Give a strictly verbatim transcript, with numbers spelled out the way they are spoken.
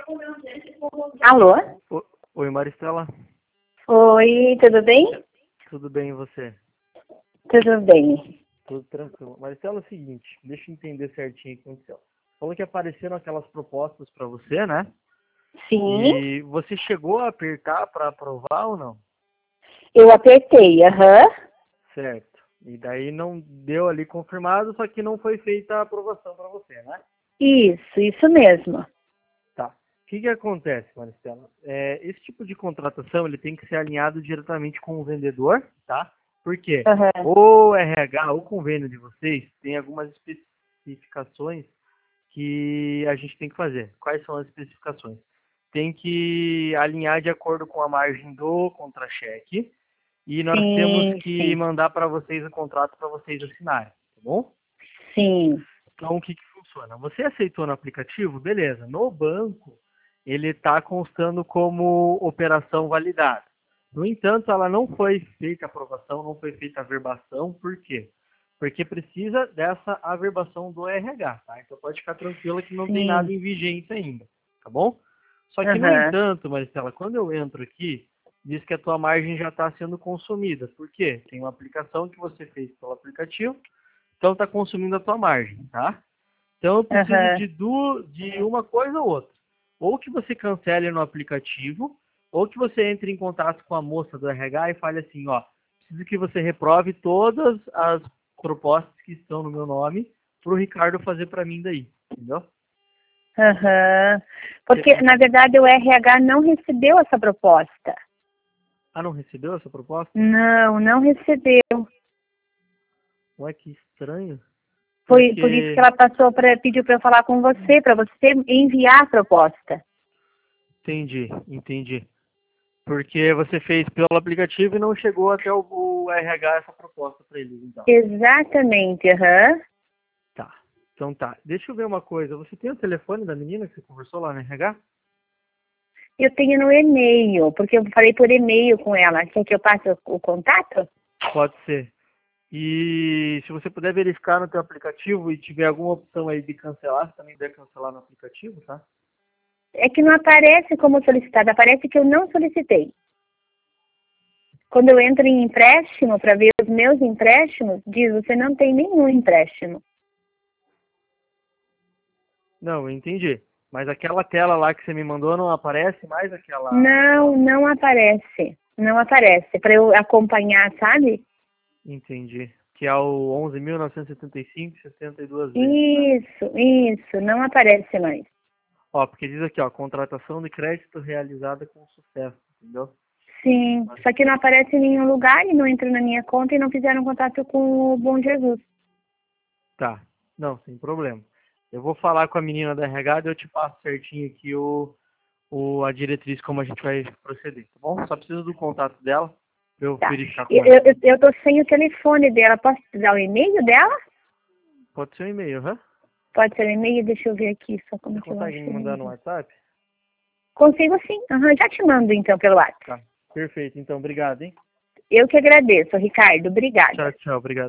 Alô? O- Oi, Maristela. Oi, tudo bem? Tudo bem e você? Tudo bem. Tudo tranquilo. Maristela, é o seguinte, deixa eu entender certinho o que aconteceu. Falou que apareceram aquelas propostas para você, né? Sim, E você chegou a apertar para aprovar ou não? eu apertei, aham. Certo. E daí não deu ali confirmado, só que não foi feita a aprovação para você, né? Isso, isso mesmo. Tá. O que que acontece, Maristela? É, esse tipo de contratação ele tem que ser alinhado diretamente com o vendedor, tá? Por quê? Aham. O R H, o convênio de vocês, tem algumas especificações que a gente tem que fazer. Quais são as especificações? Tem que alinhar de acordo com a margem do contra-cheque e nós temos Sim, que sim, mandar para vocês o contrato para vocês assinarem, tá bom? sim. Então, o que, que funciona? Você aceitou no aplicativo? Beleza. No banco, ele está constando como operação validada. No entanto, ela não foi feita a aprovação, não foi feita a averbação. Por quê? Porque precisa dessa averbação do R H, tá? Então pode ficar tranquila que não tem nada Sim. em vigência ainda, tá bom? Só que, no Aham. entanto, Maricela, quando eu entro aqui, diz que a tua margem já está sendo consumida. Por quê? Tem uma aplicação que você fez pelo aplicativo, então está consumindo a tua margem, tá? Então eu preciso Aham. de, du de uma coisa ou outra. Ou que você cancele no aplicativo, ou que você entre em contato com a moça do R H e fale assim, ó, preciso que você reprove todas as propostas que estão no meu nome para o Ricardo fazer para mim daí, entendeu? Aham. Você Porque, na consegue... verdade, o R H não recebeu essa proposta. Ah, não recebeu essa proposta? Não, não recebeu. Ué, que estranho. Foi por isso que Porque, ela passou para pediu para eu falar com você, para você enviar a proposta. entendi, entendi. Porque você fez pelo aplicativo e não chegou até o, o R H essa proposta para eles, então. Exatamente, aham. Tá. Então tá. Deixa eu ver uma coisa. Você tem o telefone da menina que você conversou lá no R H? Eu tenho no e-mail, porque eu falei por e-mail com ela. Quer que eu passe o, o contato? Pode ser. E se você puder verificar no teu aplicativo e tiver alguma opção aí de cancelar, você também deve cancelar no aplicativo, tá? É que não aparece como solicitado, aparece que eu não solicitei. Quando eu entro em empréstimo para ver os meus empréstimos, diz você não tem nenhum empréstimo. Não, eu entendi. Mas aquela tela lá que você me mandou não aparece mais aquela... aquela... Não, não aparece. Não aparece. Para eu acompanhar, sabe? Entendi. Que é o onze mil novecentos e setenta e cinco, setenta e duas vezes, né? Isso, isso, não aparece mais. Ó, porque diz aqui, ó, contratação de crédito realizada com sucesso, entendeu? Sim, só que não aparece em nenhum lugar e não entrou na minha conta e não fizeram contato com o Bom Jesus. Tá. Não, sem problema. Eu vou falar com a menina da R H e eu te passo certinho aqui o, o, a diretriz como a gente vai proceder, tá bom? Só preciso do contato dela pra eu Tá. verificar com Eu, ela. eu, eu tô sem o telefone dela. Posso te dar o e-mail dela? Pode ser um e-mail, aham? Pode ser o e-mail? Deixa eu ver aqui só como Você que eu consegue acho me o mandar no e-mail. WhatsApp? Consigo sim. Aham, já te mando então pelo WhatsApp. Tá. Perfeito, então, obrigado, hein? Eu que agradeço, Ricardo. Obrigada. Tchau, tchau, obrigado.